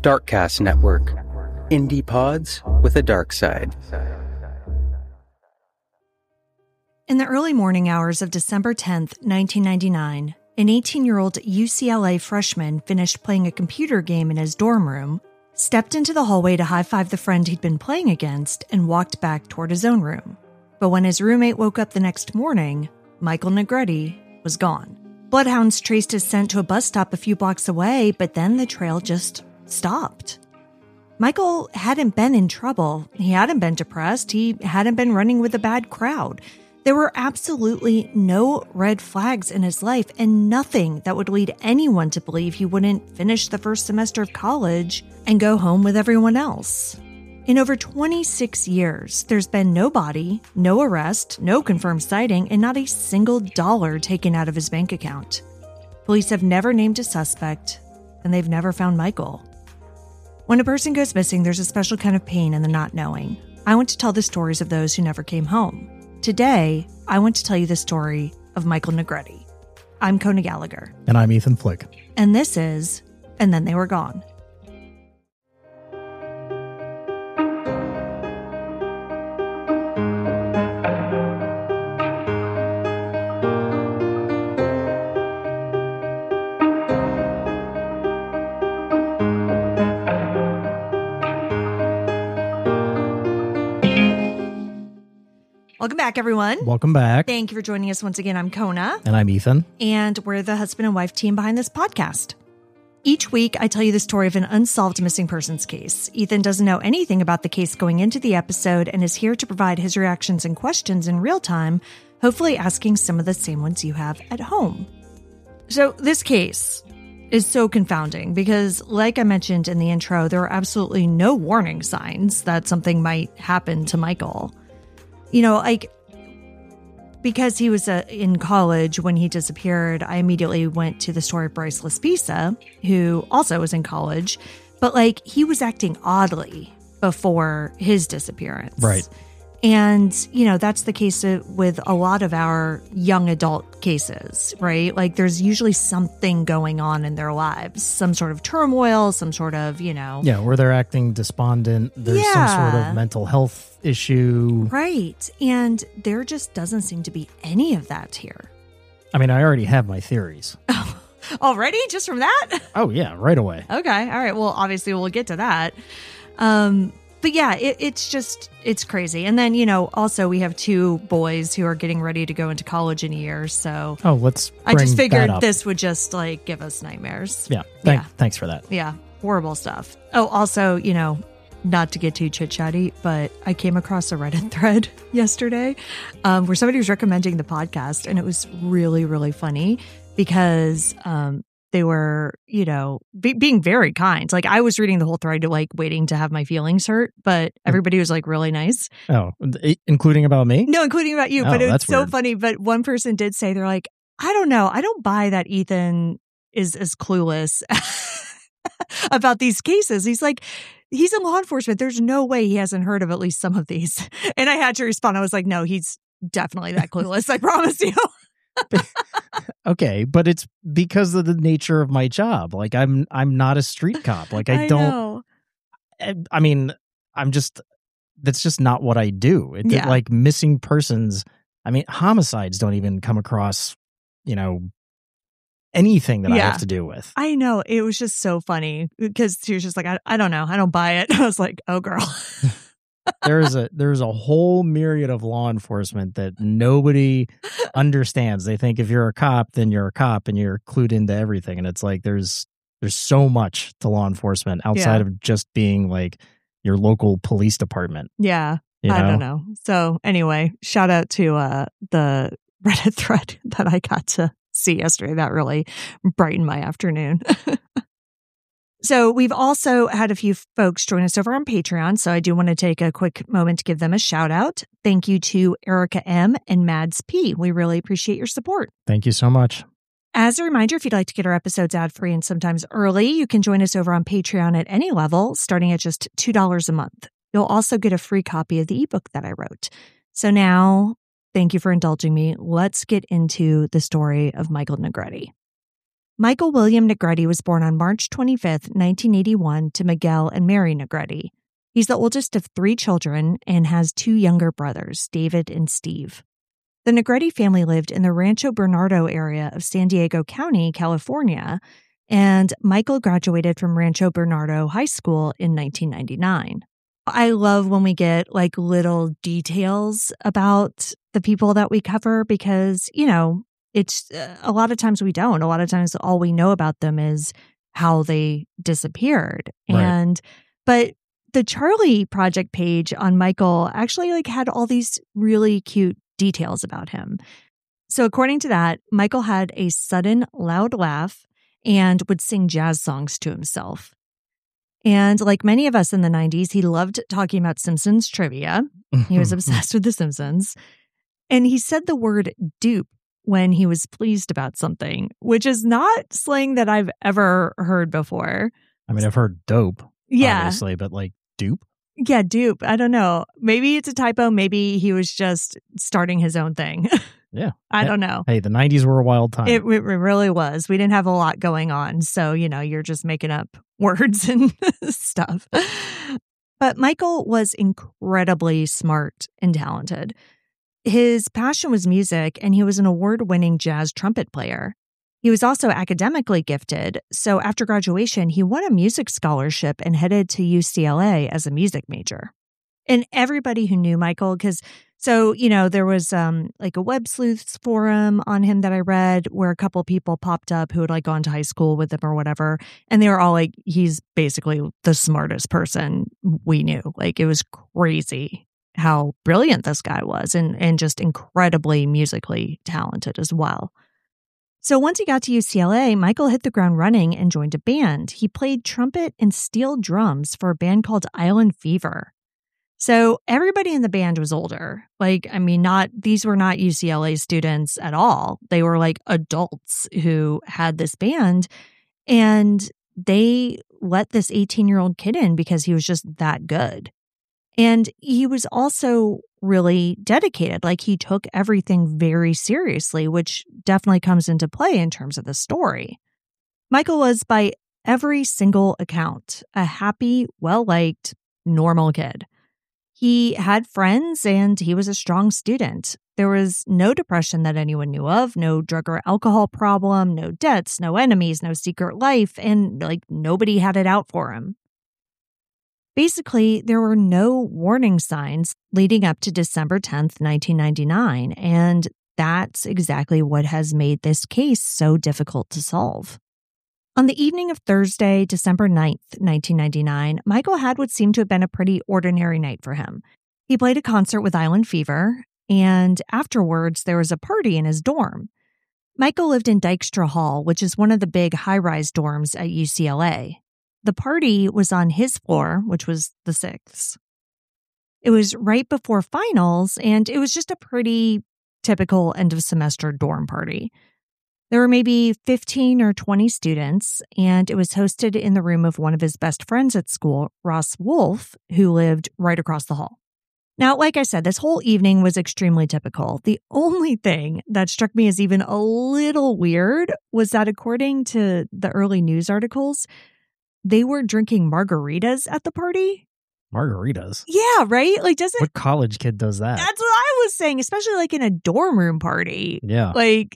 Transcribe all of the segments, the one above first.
Darkcast Network. Indie pods with a dark side. In the early morning hours of December 10th, 1999, an 18-year-old UCLA freshman finished playing a computer game in his dorm room, stepped into the hallway to high-five the friend he'd been playing against, and walked back toward his own room. But when his roommate woke up the next morning, Michael Negretti was gone. Bloodhounds traced his scent to a bus stop a few blocks away, but then the trail just stopped. Michael hadn't been in trouble. He hadn't been depressed. He hadn't been running with a bad crowd. There were absolutely no red flags in his life and nothing that would lead anyone to believe he wouldn't finish the first semester of college and go home with everyone else. In over 26 years, there's been no body, no arrest, no confirmed sighting, and not a single dollar taken out of his bank account. Police have never named a suspect, and they've never found Michael. When a person goes missing, there's a special kind of pain in the not knowing. I want to tell the stories of those who never came home. Today, I want to tell you the story of Michael Negretti. I'm Kona Gallagher. And I'm Ethan Flick. And this is And Then They Were Gone. Welcome back, everyone. Welcome back. Thank you for joining us once again. I'm Kona. And I'm Ethan. And we're the husband and wife team behind this podcast. Each week, I tell you the story of an unsolved missing persons case. Ethan doesn't know anything about the case going into the episode and is here to provide his reactions and questions in real time, hopefully asking some of the same ones you have at home. So this case is so confounding because, like I mentioned in the intro, there are absolutely no warning signs that something might happen to Michael. You know, like, because he was in college when he disappeared, I immediately went to the story of Bryce Laspisa, who also was in college, but like he was acting oddly before his disappearance. Right. And, you know, that's the case with a lot of our young adult cases, right? Like there's usually something going on in their lives, some sort of turmoil, some sort of, you know. Yeah, where they're acting despondent. There's some sort of mental health issue. Right. And there just doesn't seem to be any of that here. I mean, I already have my theories. Already? Just from that? Oh, yeah, right away. Okay. All right. Well, obviously we'll get to that. But yeah, it's crazy. And then, you know, also we have two boys who are getting ready to go into college in a year. So I just figured this would just like give us nightmares. Yeah. Thanks for that. Yeah. Horrible stuff. Oh, also, you know, not to get too chit-chatty, but I came across a Reddit thread yesterday where somebody was recommending the podcast. And it was really, really funny because they were, you know, being very kind. Like I was reading the whole thread, like waiting to have my feelings hurt, but everybody was like really nice. Oh, including about me? No, including about you. But it was so weird. Funny. But one person did say, they're like, I don't know. I don't buy that Ethan is as clueless about these cases. He's like, he's in law enforcement. There's no way he hasn't heard of at least some of these. And I had to respond. I was like, no, he's definitely that clueless. I promise you. Okay, but it's because of the nature of my job. Like I'm not a street cop. Like I don't know. I mean, that's just not what I do. Like missing persons. I mean, homicides don't even come across, you know, anything that I have to do with. I know. It was just so funny because she was just like, I don't know. I don't buy it. I was like, oh girl. There's a whole myriad of law enforcement that nobody understands. They think if you're a cop, then you're a cop and you're clued into everything. And it's like there's so much to law enforcement outside of just being like your local police department. Yeah. I don't know. So anyway, shout out to the Reddit thread that I got to see yesterday. That really brightened my afternoon. So we've also had a few folks join us over on Patreon. So I do want to take a quick moment to give them a shout out. Thank you to Erica M. and Mads P. We really appreciate your support. Thank you so much. As a reminder, if you'd like to get our episodes ad-free and sometimes early, you can join us over on Patreon at any level, starting at just $2 a month. You'll also get a free copy of the ebook that I wrote. So now, thank you for indulging me. Let's get into the story of Michael Negretti. Michael William Negretti was born on March 25th, 1981 to Miguel and Mary Negretti. He's the oldest of 3 children and has 2 younger brothers, David and Steve. The Negretti family lived in the Rancho Bernardo area of San Diego County, California, and Michael graduated from Rancho Bernardo High School in 1999. I love when we get like little details about the people that we cover because, it's a lot of times we don't. A lot of times all we know about them is how they disappeared. Right. But the Charlie Project page on Michael actually had all these really cute details about him. So according to that, Michael had a sudden loud laugh and would sing jazz songs to himself. And like many of us in the 90s, he loved talking about Simpsons trivia. He was obsessed with The Simpsons. And he said the word dupe when he was pleased about something, which is not slang that I've ever heard before. I mean, I've heard dope, obviously, but dupe? Yeah, dupe. I don't know. Maybe it's a typo. Maybe he was just starting his own thing. Yeah. I don't know. Hey, the 90s were a wild time. It really was. We didn't have a lot going on. So, you're just making up words and stuff. But Michael was incredibly smart and talented. His passion was music, and he was an award-winning jazz trumpet player. He was also academically gifted, so after graduation, he won a music scholarship and headed to UCLA as a music major. And everybody who knew Michael, there was a Web Sleuths forum on him that I read where a couple people popped up who had gone to high school with him or whatever. And they were all like, he's basically the smartest person we knew. It was crazy how brilliant this guy was and just incredibly musically talented as well. So once he got to UCLA, Michael hit the ground running and joined a band. He played trumpet and steel drums for a band called Island Fever. So everybody in the band was older. These were not UCLA students at all. They were adults who had this band, and they let this 18-year-old kid in because he was just that good. And he was also really dedicated. He took everything very seriously, which definitely comes into play in terms of the story. Michael was, by every single account, a happy, well-liked, normal kid. He had friends and he was a strong student. There was no depression that anyone knew of, no drug or alcohol problem, no debts, no enemies, no secret life, and nobody had it out for him. Basically, there were no warning signs leading up to December 10th, 1999, and that's exactly what has made this case so difficult to solve. On the evening of Thursday, December 9th, 1999, Michael had what seemed to have been a pretty ordinary night for him. He played a concert with Island Fever, and afterwards, there was a party in his dorm. Michael lived in Dykstra Hall, which is one of the big high-rise dorms at UCLA. The party was on his floor, which was the 6th. It was right before finals, and it was just a pretty typical end-of-semester dorm party. There were maybe 15 or 20 students, and it was hosted in the room of one of his best friends at school, Ross Wolf, who lived right across the hall. Now, like I said, this whole evening was extremely typical. The only thing that struck me as even a little weird was that according to the early news articles, they were drinking margaritas at the party. Margaritas? Yeah, right? What college kid does that? That's what I was saying, especially in a dorm room party. Yeah.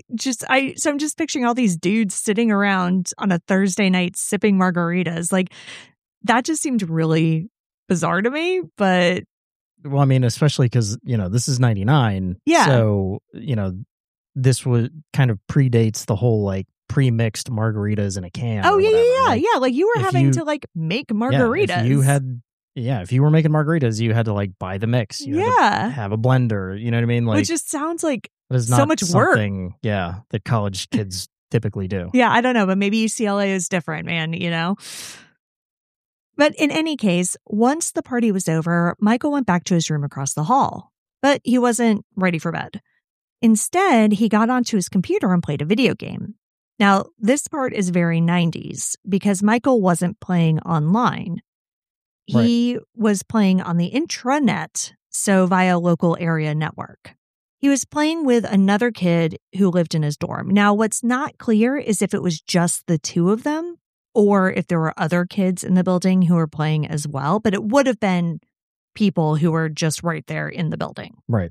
So I'm just picturing all these dudes sitting around on a Thursday night sipping margaritas. That just seemed really bizarre to me, but... Well, I mean, especially because, this is 99. Yeah. So, this was kind of predates the whole, pre-mixed margaritas in a can. Oh, yeah. You were having to make margaritas. If you were making margaritas, you had to buy the mix. You had to have a blender. You know what I mean? Which just sounds like so much work. Yeah, that college kids typically do. Yeah, I don't know, but maybe UCLA is different, man, But in any case, once the party was over, Michael went back to his room across the hall. But he wasn't ready for bed. Instead, he got onto his computer and played a video game. Now, this part is very 90s because Michael wasn't playing online. He was playing on the intranet, so via local area network. He was playing with another kid who lived in his dorm. Now, what's not clear is if it was just the two of them or if there were other kids in the building who were playing as well, but it would have been people who were just right there in the building. Right.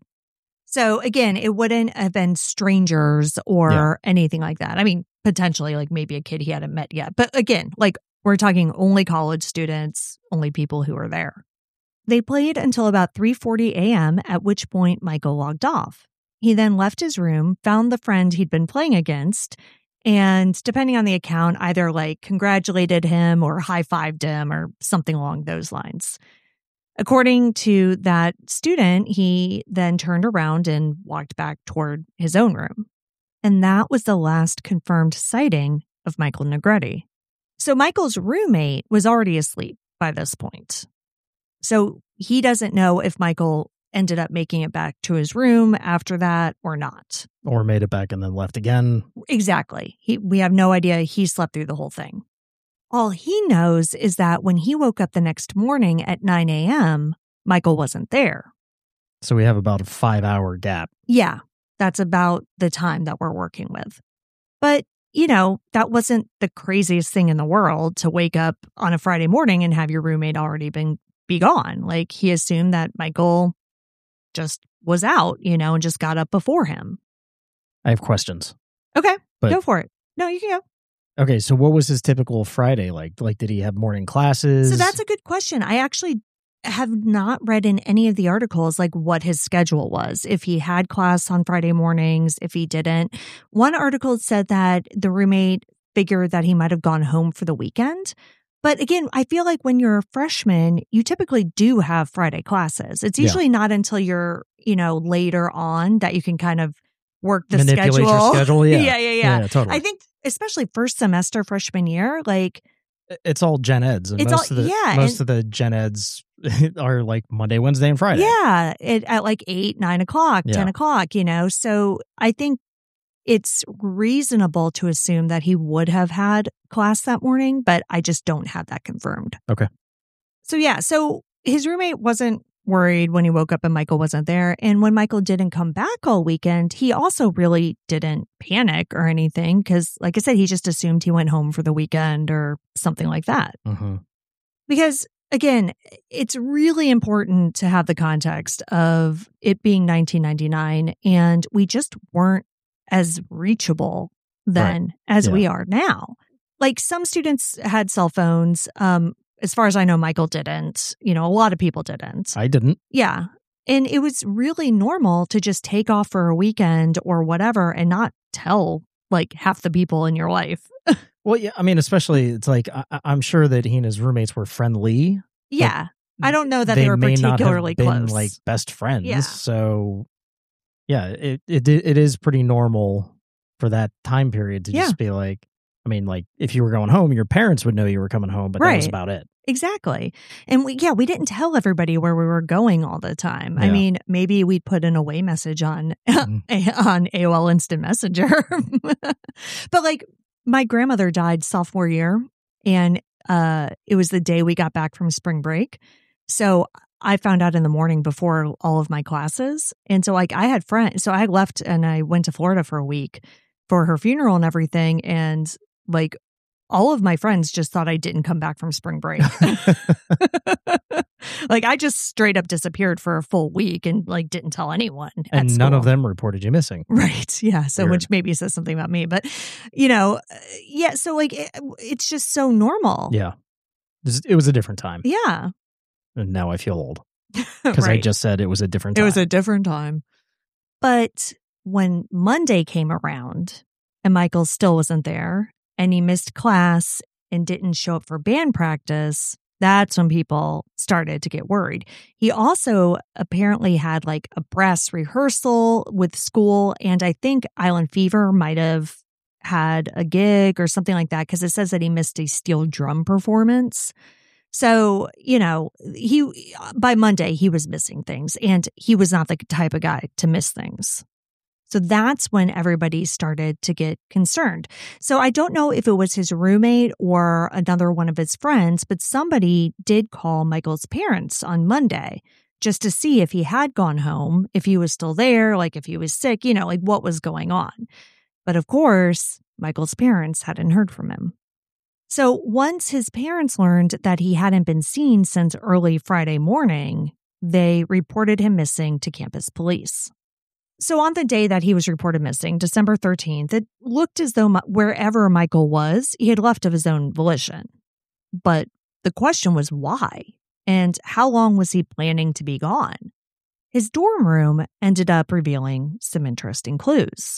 So again, it wouldn't have been strangers or anything like that. I mean, potentially like maybe a kid he hadn't met yet. But again, like we're talking only college students, only people who are there. They played until about 3:40 a.m., at which point Michael logged off. He then left his room, found the friend he'd been playing against, and depending on the account, either like congratulated him or high-fived him or something along those lines. According to that student, he then turned around and walked back toward his own room. And that was the last confirmed sighting of Michael Negretti. So Michael's roommate was already asleep by this point. So he doesn't know if Michael ended up making it back to his room after that or not. Or made it back and then left again. Exactly. We have no idea. He slept through the whole thing. All he knows is that when he woke up the next morning at 9 a.m., Michael wasn't there. So we have about a 5-hour gap. Yeah, that's about the time that we're working with. But, you know, that wasn't the craziest thing in the world to wake up on a Friday morning and have your roommate already be gone. Like, he assumed that Michael just was out, you know, and just got up before him. I have questions. Okay, go for it. No, you can go. Okay, so what was his typical Friday like? Like, did he have morning classes? So that's a good question. I actually have not read in any of the articles like what his schedule was, if he had class on Friday mornings, if he didn't. One article said that the roommate figured that he might have gone home for the weekend. But again, I feel like when you're a freshman, you typically do have Friday classes. It's usually not until you're, you know, later on that you can kind of work the Manipulate schedule. Your schedule. Yeah. Yeah, totally. I think especially first semester freshman year, like it's all gen eds. And most of the gen eds are like Monday, Wednesday, and Friday. Yeah, at like 8, 9 o'clock, 10 o'clock, you know. So I think it's reasonable to assume that he would have had class that morning, but I just don't have that confirmed. Okay. So his roommate wasn't worried when he woke up and Michael wasn't there. And when Michael didn't come back all weekend, he also really didn't panic or anything because, like I said, he just assumed he went home for the weekend or something like that. Mm-hmm. Because, again, it's really important to have the context of it being 1999, and we just weren't as reachable then as we are now. Like, some students had cell phones. As far as I know, Michael didn't. You know, a lot of people didn't. I didn't. Yeah. And it was really normal to just take off for a weekend or whatever and not tell like half the people in your life. Well, yeah. I mean, especially it's like I'm sure that he and his roommates were friendly. Yeah. I don't know that they were particularly close. Been like best friends. Yeah. So, yeah, it is pretty normal for that time period to just be like, I mean, like if you were going home, your parents would know you were coming home, but that was about it. Exactly. And we didn't tell everybody where we were going all the time. Yeah. I mean, maybe we'd put an away message on AOL Instant Messenger. But like my grandmother died sophomore year, and it was the day we got back from spring break. So I found out in the morning before all of my classes. And so like I had friends. So I left and I went to Florida for a week for her funeral and everything. And like all of my friends just thought I didn't come back from spring break. Like I just straight up disappeared for a full week and like didn't tell anyone. And none of them reported you missing. Right. Yeah. So which maybe says something about me, but you know, yeah. So like it's just so normal. Yeah. It was a different time. Yeah. And now I feel old because I just said it was a different time. It was a different time. But when Monday came around and Michael still wasn't there and he missed class and didn't show up for band practice, that's when people started to get worried. He also apparently had like a brass rehearsal with school, and I think Island Fever might have had a gig or something like that because it says that he missed a steel drum performance. So, you know, by Monday, he was missing things, and he was not the type of guy to miss things. So that's when everybody started to get concerned. So I don't know if it was his roommate or another one of his friends, but somebody did call Michael's parents on Monday just to see if he had gone home, if he was still there, like if he was sick, like what was going on. But of course, Michael's parents hadn't heard from him. So once his parents learned that he hadn't been seen since early Friday morning, they reported him missing to campus police. So on the day that he was reported missing, December 13th, it looked as though wherever Michael was, he had left of his own volition. But the question was why? And how long was he planning to be gone? His dorm room ended up revealing some interesting clues.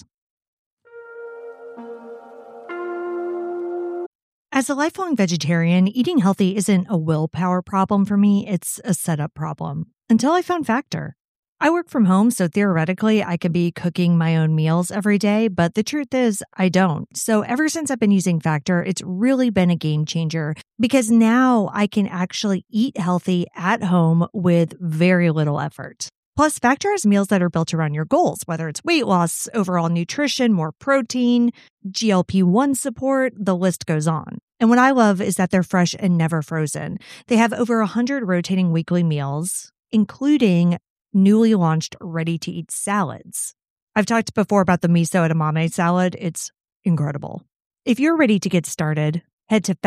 As a lifelong vegetarian, eating healthy isn't a willpower problem for me, it's a setup problem. Until I found Factor. I work from home, so theoretically I could be cooking my own meals every day, but the truth is I don't. So ever since I've been using Factor, it's really been a game changer because now I can actually eat healthy at home with very little effort. Plus, Factor has meals that are built around your goals, whether it's weight loss, overall nutrition, more protein, GLP-1 support, the list goes on. And what I love is that they're fresh and never frozen. They have over 100 rotating weekly meals, including newly launched ready-to-eat salads. I've talked before about the miso edamame salad. It's incredible. If you're ready to get started, head to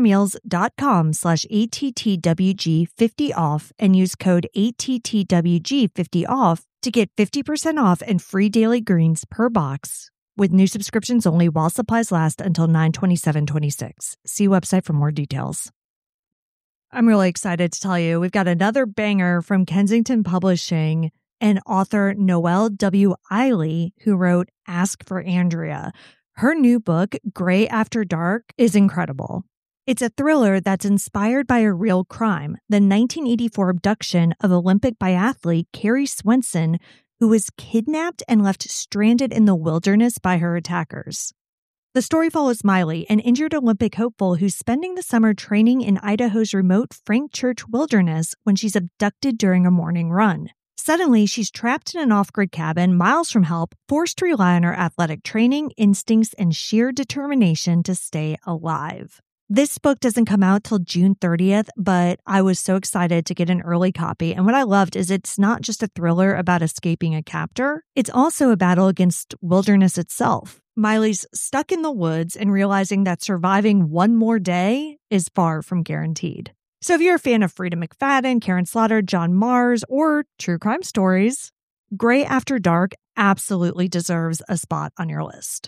factormeals.com/ATTWG50 off and use code ATTWG50 off to get 50% off and free daily greens per box with new subscriptions only while supplies last until 9/27/26. See website for more details. I'm really excited to tell you we've got another banger from Kensington Publishing and author Noelle W. Eiley, who wrote Ask for Andrea. Her new book, Gray After Dark, is incredible. It's a thriller that's inspired by a real crime, the 1984 abduction of Olympic biathlete Carrie Swenson, who was kidnapped and left stranded in the wilderness by her attackers. The story follows Miley, an injured Olympic hopeful who's spending the summer training in Idaho's remote Frank Church wilderness when she's abducted during a morning run. Suddenly, she's trapped in an off-grid cabin miles from help, forced to rely on her athletic training, instincts, and sheer determination to stay alive. This book doesn't come out till June 30th, but I was so excited to get an early copy. And what I loved is it's not just a thriller about escaping a captor. It's also a battle against wilderness itself. Miley's stuck in the woods and realizing that surviving one more day is far from guaranteed. So if you're a fan of Frida McFadden, Karen Slaughter, John Mars, or true crime stories, Gray After Dark absolutely deserves a spot on your list.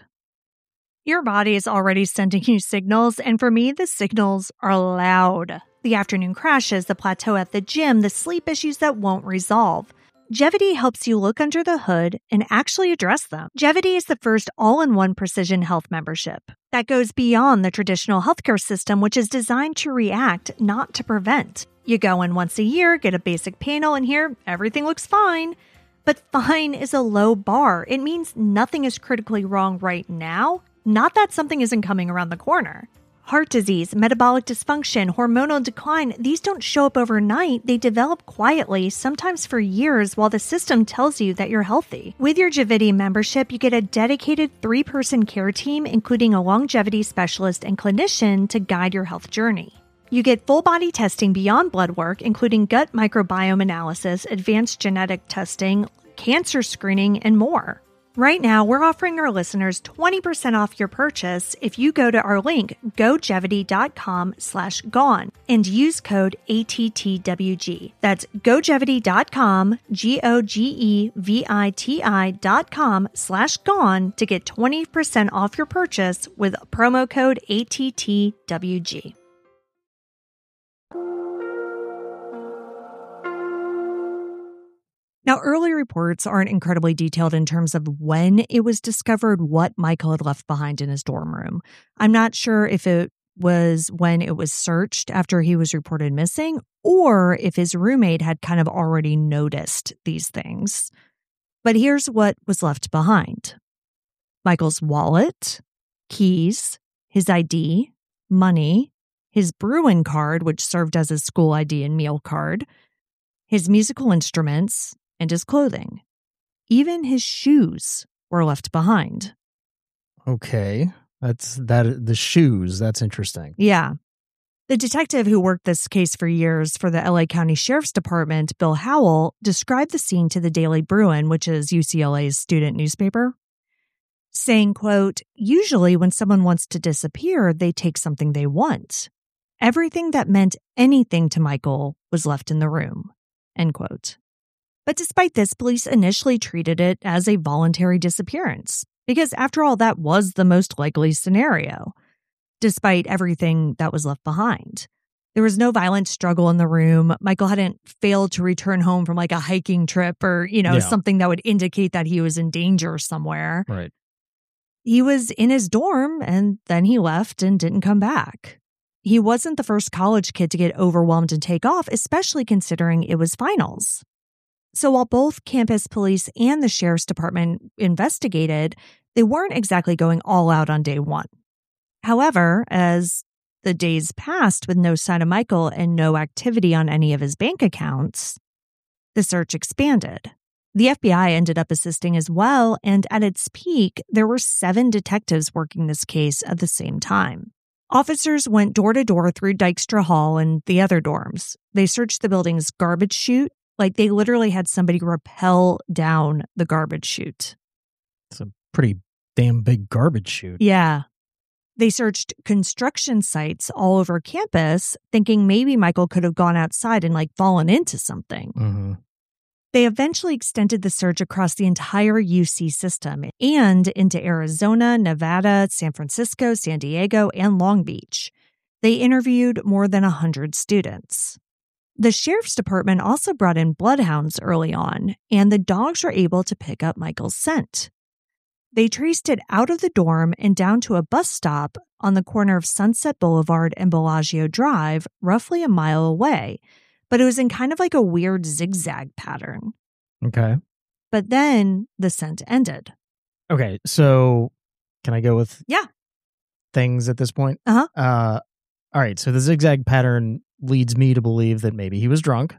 Your body is already sending you signals, and for me, the signals are loud. The afternoon crashes, the plateau at the gym, the sleep issues that won't resolve. Gevity helps you look under the hood and actually address them. Gevity is the first all-in-one precision health membership that goes beyond the traditional healthcare system, which is designed to react, not to prevent. You go in once a year, get a basic panel, and here, everything looks fine. But fine is a low bar. It means nothing is critically wrong right now, not that something isn't coming around the corner. Heart disease, metabolic dysfunction, hormonal decline, these don't show up overnight. They develop quietly, sometimes for years, while the system tells you that you're healthy. With your Gevity membership, you get a dedicated 3-person care team, including a longevity specialist and clinician to guide your health journey. You get full body testing beyond blood work, including gut microbiome analysis, advanced genetic testing, cancer screening, and more. Right now, we're offering our listeners 20% off your purchase if you go to our link, gogevity.com/gone, and use code ATTWG. That's gogevity.com, gogeviti.com/gone to get 20% off your purchase with promo code ATTWG. Now, early reports aren't incredibly detailed in terms of when it was discovered what Michael had left behind in his dorm room. I'm not sure if it was when it was searched after he was reported missing, or if his roommate had kind of already noticed these things. But here's what was left behind. Michael's wallet, keys, his ID, money, his Bruin card, which served as his school ID and meal card, his musical instruments, and his clothing. Even his shoes were left behind. Okay. The shoes. That's interesting. Yeah. The detective who worked this case for years for the LA County Sheriff's Department, Bill Howell, described the scene to the Daily Bruin, which is UCLA's student newspaper, saying, quote, "Usually when someone wants to disappear, they take something they want. Everything that meant anything to Michael was left in the room," end quote. But despite this, police initially treated it as a voluntary disappearance, because after all, that was the most likely scenario, despite everything that was left behind. There was no violent struggle in the room. Michael hadn't failed to return home from like a hiking trip or, something that would indicate that he was in danger somewhere. Right. He was in his dorm and then he left and didn't come back. He wasn't the first college kid to get overwhelmed and take off, especially considering it was finals. So while both campus police and the sheriff's department investigated, they weren't exactly going all out on day one. However, as the days passed with no sign of Michael and no activity on any of his bank accounts, the search expanded. The FBI ended up assisting as well, and at its peak, there were 7 detectives working this case at the same time. Officers went door to door through Dykstra Hall and the other dorms. They searched the building's garbage chute, like they literally had somebody rappel down the garbage chute. It's a pretty damn big garbage chute. Yeah. They searched construction sites all over campus, thinking maybe Michael could have gone outside and fallen into something. Mm-hmm. They eventually extended the search across the entire UC system and into Arizona, Nevada, San Francisco, San Diego, and Long Beach. They interviewed more than 100 students. The sheriff's department also brought in bloodhounds early on, and the dogs were able to pick up Michael's scent. They traced it out of the dorm and down to a bus stop on the corner of Sunset Boulevard and Bellagio Drive, roughly a mile away. But it was in kind of like a weird zigzag pattern. Okay. But then the scent ended. Okay, so can I go with things at this point? Uh-huh. All right, so the zigzag pattern leads me to believe that maybe he was drunk,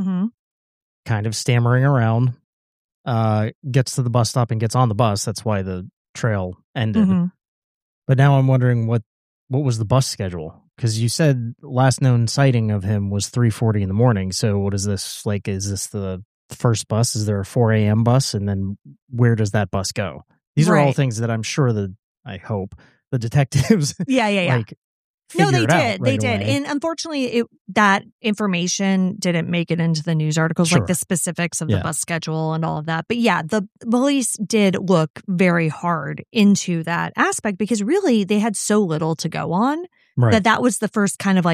kind of stammering around, gets to the bus stop and gets on the bus. That's why the trail ended. Mm-hmm. But now I'm wondering what was the bus schedule? Because you said last known sighting of him was 3:40 in the morning. So what is this like? Is this the first bus? Is there a 4 a.m. bus? And then where does that bus go? These are all things that I'm sure that I hope the detectives No, they did. They did. And unfortunately, that information didn't make it into the news articles, like the specifics of the bus schedule and all of that. But yeah, the police did look very hard into that aspect because really they had so little to go on that was the first kind of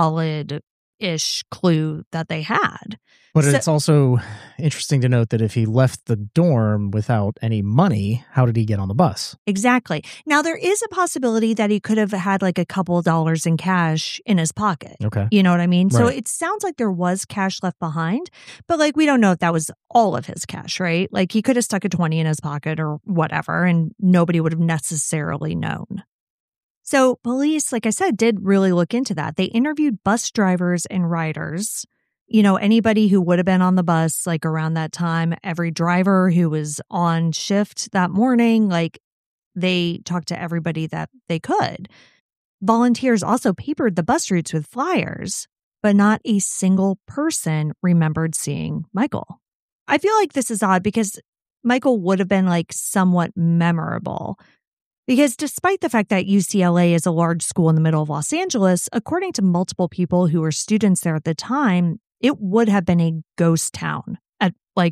solid-ish clue that they had. But it's also interesting to note that if he left the dorm without any money, how did he get on the bus? Exactly. Now, there is a possibility that he could have had a couple dollars in cash in his pocket. Okay. You know what I mean? Right. So it sounds like there was cash left behind, but we don't know if that was all of his cash, right? He could have stuck a 20 in his pocket or whatever, and nobody would have necessarily known. So police, like I said, did really look into that. They interviewed bus drivers and riders. Anybody who would have been on the bus around that time, every driver who was on shift that morning, they talked to everybody that they could. Volunteers also papered the bus routes with flyers, but not a single person remembered seeing Michael. I feel like this is odd because Michael would have been somewhat memorable. Because despite the fact that UCLA is a large school in the middle of Los Angeles, according to multiple people who were students there at the time, it would have been a ghost town at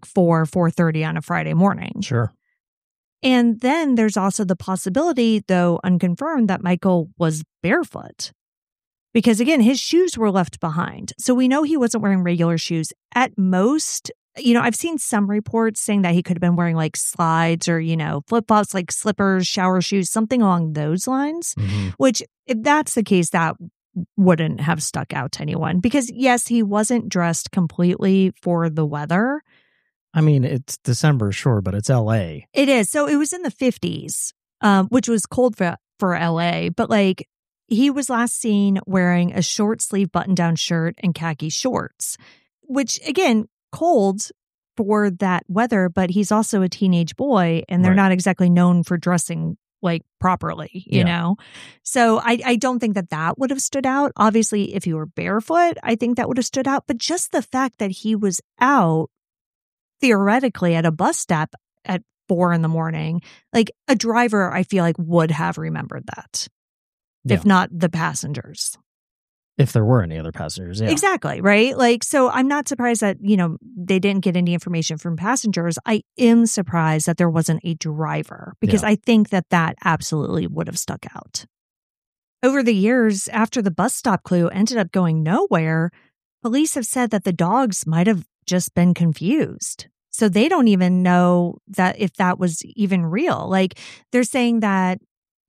4:30 on a Friday morning. Sure. And then there's also the possibility, though unconfirmed, that Michael was barefoot. Because again, his shoes were left behind. So we know he wasn't wearing regular shoes. At most, I've seen some reports saying that he could have been wearing slides or, flip-flops, slippers, shower shoes, something along those lines, which if that's the case, that wouldn't have stuck out to anyone because yes, he wasn't dressed completely for the weather. I mean, it's December, sure, but it's LA. It is. So it was in the 50s, which was cold for LA, but he was last seen wearing a short sleeve button-down shirt and khaki shorts, which again, cold for that weather, but he's also a teenage boy and they're not exactly known for dressing like properly, you know? So I don't think that would have stood out. Obviously, if you were barefoot, I think that would have stood out. But just the fact that he was out theoretically at a bus stop at 4 a.m, like a driver, I feel like would have remembered that, if not the passengers. If there were any other passengers, yeah. Exactly, right? Like, so I'm not surprised that, they didn't get any information from passengers. I am surprised that there wasn't a driver, because I think that absolutely would have stuck out. Over the years, after the bus stop clue ended up going nowhere, police have said that the dogs might have just been confused. So they don't even know that if that was even real. Like, they're saying that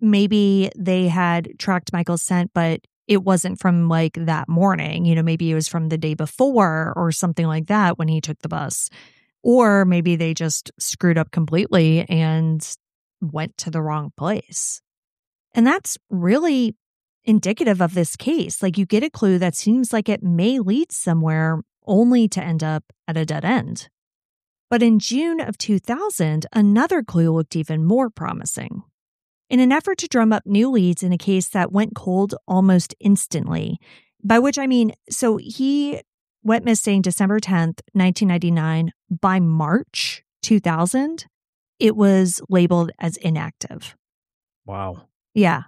maybe they had tracked Michael's scent, but it wasn't from like that morning. Maybe it was from the day before or something like that when he took the bus. Or maybe they just screwed up completely and went to the wrong place. And that's really indicative of this case. Like, you get a clue that seems like it may lead somewhere only to end up at a dead end. But in June of 2000, another clue looked even more promising. In an effort to drum up new leads in a case that went cold almost instantly, by which I mean, so he went missing December 10th, 1999. By March 2000, it was labeled as inactive. Wow. Yeah.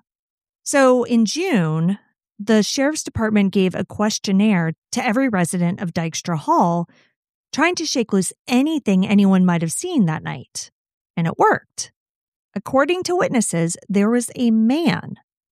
So in June, the sheriff's department gave a questionnaire to every resident of Dykstra Hall, trying to shake loose anything anyone might have seen that night. And it worked. According to witnesses, there was a man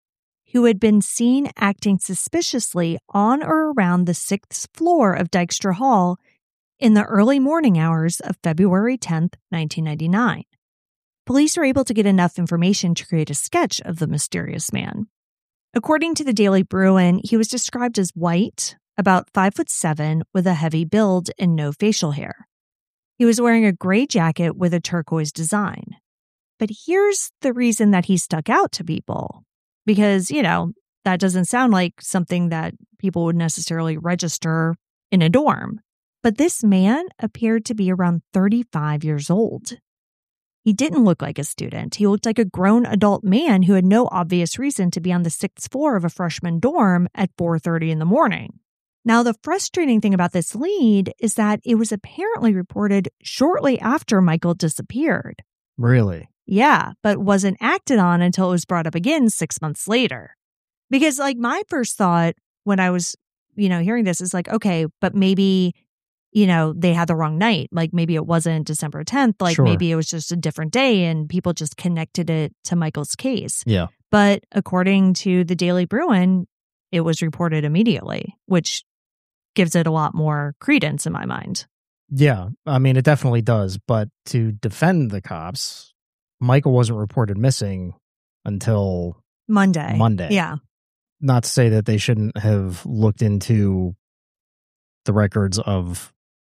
who had been seen acting suspiciously on or around the 6th floor of Dykstra Hall in the early morning hours of February 10th, 1999. Police were able to get enough information to create a sketch of the mysterious man. According to the Daily Bruin, he was described as white, about 5'7", with a heavy build and no facial hair. He was wearing a gray jacket with a turquoise design. But here's the reason that he stuck out to people. Because, that doesn't sound like something that people would necessarily register in a dorm. But this man appeared to be around 35 years old. He didn't look like a student. He looked like a grown adult man who had no obvious reason to be on the 6th floor of a freshman dorm at 4:30 in the morning. Now, the frustrating thing about this lead is that it was apparently reported shortly after Michael disappeared. Really? Yeah, but wasn't acted on until it was brought up again 6 months later. Because, like, my first thought when I was, hearing this is like, okay, but maybe, they had the wrong night. Like, maybe it wasn't December 10th. Like, maybe it was just a different day and people just connected it to Michael's case. Yeah. But according to the Daily Bruin, it was reported immediately, which gives it a lot more credence in my mind. Yeah, I mean, it definitely does. But to defend the cops, Michael wasn't reported missing until Monday. Yeah. Not to say that they shouldn't have looked into the records of,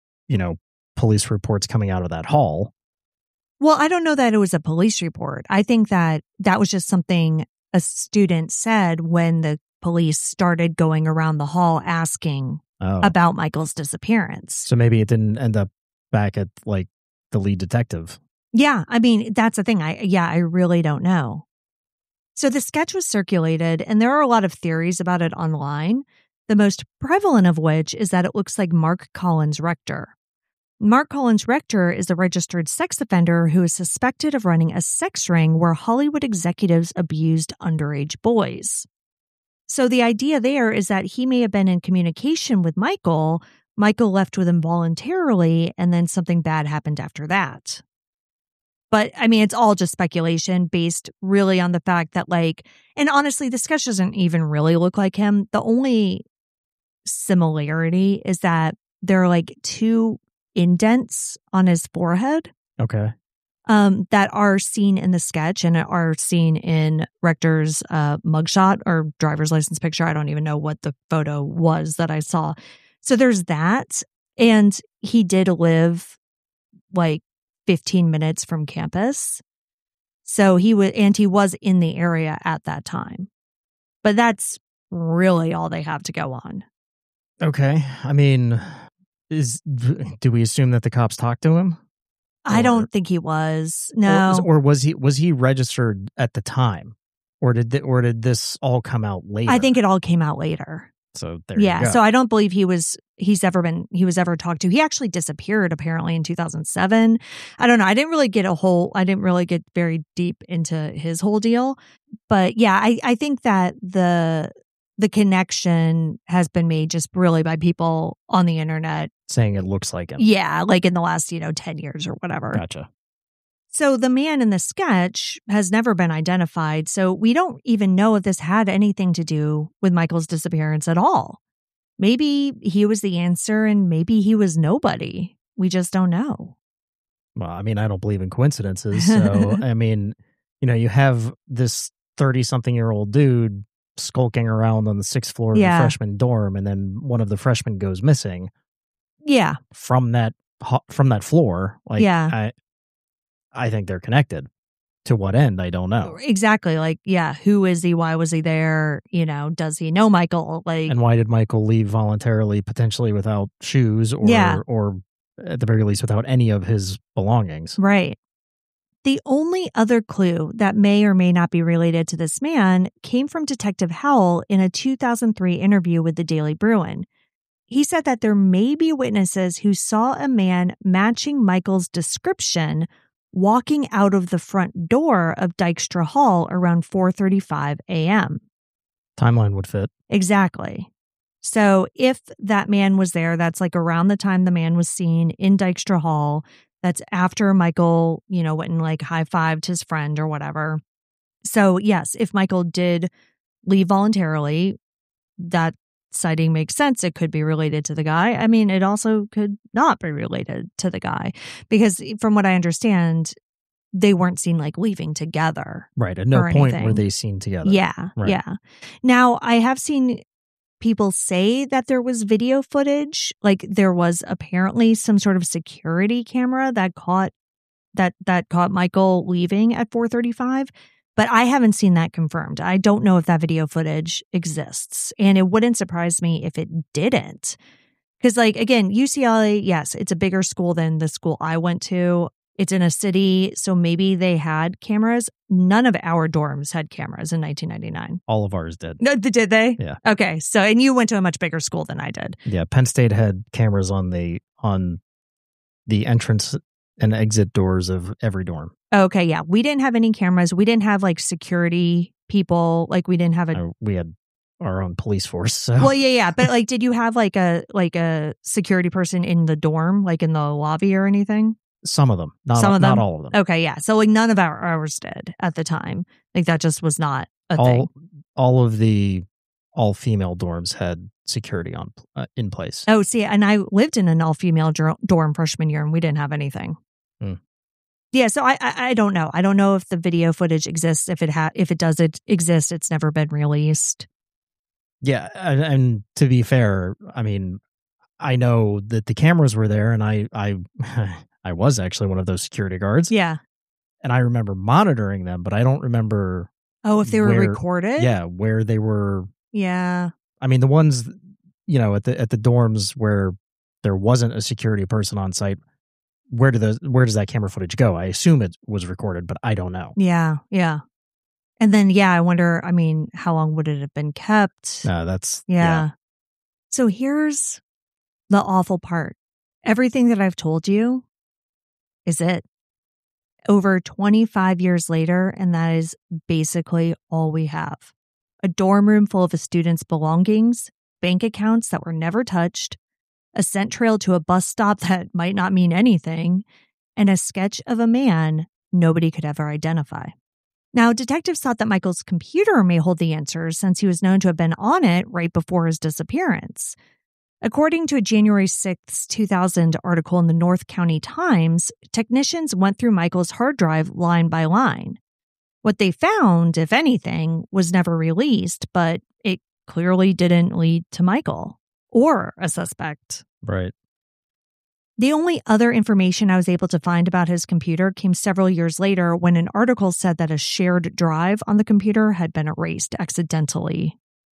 police reports coming out of that hall. Well, I don't know that it was a police report. I think that was just something a student said when the police started going around the hall asking about Michael's disappearance. So maybe it didn't end up back at, like, the lead detective. Yeah, I mean, that's the thing. I really don't know. So the sketch was circulated, and there are a lot of theories about it online, the most prevalent of which is that it looks like Mark Collins Rector. Mark Collins Rector is a registered sex offender who is suspected of running a sex ring where Hollywood executives abused underage boys. So the idea there is that he may have been in communication with Michael. Michael left with him voluntarily, and then something bad happened after that. But, I mean, it's all just speculation based really on the fact that, like, and honestly, the sketch doesn't even really look like him. The only similarity is that there are, like, 2 indents on his forehead. Okay. That are seen in the sketch and are seen in Rector's mugshot or driver's license picture. I don't even know what the photo was that I saw. So there's that. And he did live, like, 15 minutes from campus. So he was in the area at that time. But that's really all they have to go on. Okay. I mean, do we assume that the cops talked to him? I don't think he was. No. Or was he registered at the time? Or did this all come out later? I think it all came out later. So there you go. So I don't believe he was ever talked to. He actually disappeared apparently in 2007. I don't know. I didn't really get very deep into his whole deal. But yeah, I think that the connection has been made just really by people on the internet saying it looks like him. Yeah, like in the last, 10 years or whatever. Gotcha. So the man in the sketch has never been identified, so we don't even know if this had anything to do with Michael's disappearance at all. Maybe he was the answer and maybe he was nobody. We just don't know. Well, I mean, I don't believe in coincidences. So, I mean, you have this 30-something-year-old dude skulking around on the 6th floor of the freshman dorm, and then one of the freshmen goes missing. Yeah. From that floor. Like, I think they're connected. To what end? I don't know. Exactly. Like, who is he? Why was he there? Does he know Michael? Like, and why did Michael leave voluntarily, potentially without shoes or at the very least without any of his belongings? Right. The only other clue that may or may not be related to this man came from Detective Howell in a 2003 interview with the Daily Bruin. He said that there may be witnesses who saw a man matching Michael's description walking out of the front door of Dykstra Hall around 4:35 a.m. Timeline would fit. Exactly. So if that man was there, that's like around the time the man was seen in Dykstra Hall. That's after Michael, went and like high-fived his friend or whatever. So yes, if Michael did leave voluntarily, that sighting makes sense. It could be related to the guy. I mean, it also could not be related to the guy because from what I understand, they weren't seen like leaving together. Right. At no point were they seen together. Yeah. Right. Yeah. Now, I have seen people say that there was video footage, like there was apparently some sort of security camera that caught Michael leaving at 4:35. But I haven't seen that confirmed. I don't know if that video footage exists. And it wouldn't surprise me if it didn't. Because, like, again, UCLA, yes, it's a bigger school than the school I went to. It's in a city, so maybe they had cameras. None of our dorms had cameras in 1999. All of ours did. No, did they? Yeah. Okay, so, and you went to a much bigger school than I did. Yeah, Penn State had cameras on the entrance and exit doors of every dorm. Okay, yeah. We didn't have any cameras. We didn't have like security people. Like we didn't have we had our own police force. So. Well, yeah. But like, did you have like a security person in the dorm, like in the lobby or anything? Some of them. Not all of them. Okay, yeah. So like none of ours did at the time. Like that just was not a thing. All of the all-female dorms had security in place. Oh, see, and I lived in an all-female dorm freshman year and we didn't have anything. Yeah, so I don't know. I don't know if the video footage exists. If it does exist, it's never been released. Yeah, and to be fair, I mean, I know that the cameras were there, and I was actually one of those security guards. Yeah, and I remember monitoring them, but I don't remember. Oh, if they were recorded? Yeah, where they were. Yeah, I mean, the ones at the dorms where there wasn't a security person on site. Where does that camera footage go? I assume it was recorded, but I don't know. Yeah. And then, I wonder, I mean, how long would it have been kept? Yeah. So here's the awful part. Everything that I've told you is it. Over 25 years later, and that is basically all we have. A dorm room full of a student's belongings, bank accounts that were never touched, a scent trail to a bus stop that might not mean anything, and a sketch of a man nobody could ever identify. Now, detectives thought that Michael's computer may hold the answers since he was known to have been on it right before his disappearance. According to a January 6, 2000 article in the North County Times, technicians went through Michael's hard drive line by line. What they found, if anything, was never released, but it clearly didn't lead to Michael. Or a suspect. Right. The only other information I was able to find about his computer came several years later when an article said that a shared drive on the computer had been erased accidentally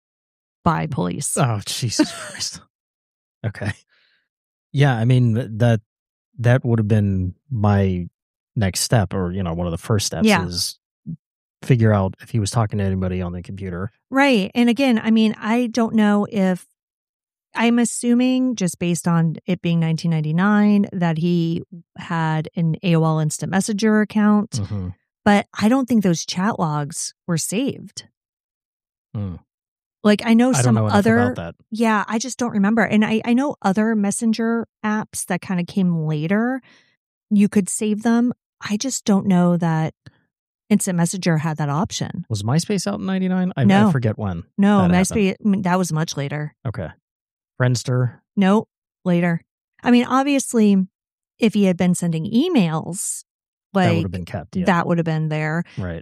by police. Oh, Jesus Christ. Okay. Yeah, I mean, that that would have been my next step, or, one of the first steps is figure out if he was talking to anybody on the computer. Right. And again, I mean, I don't know if, I'm assuming just based on it being 1999 that he had an AOL Instant Messenger account, Mm-hmm. but I don't think those chat logs were saved. Mm. Like I know I some don't know enough other, about that. Yeah, I just don't remember. And I know other messenger apps that kind of came later, you could save them. I just don't know that Instant Messenger had that option. Was MySpace out in 99? No. I forget when. No, that MySpace, happened. that was much later. Okay. Friendster? No, later. I mean, obviously, if he had been sending emails, that would like have been kept. Yeah. that would have been there. Right.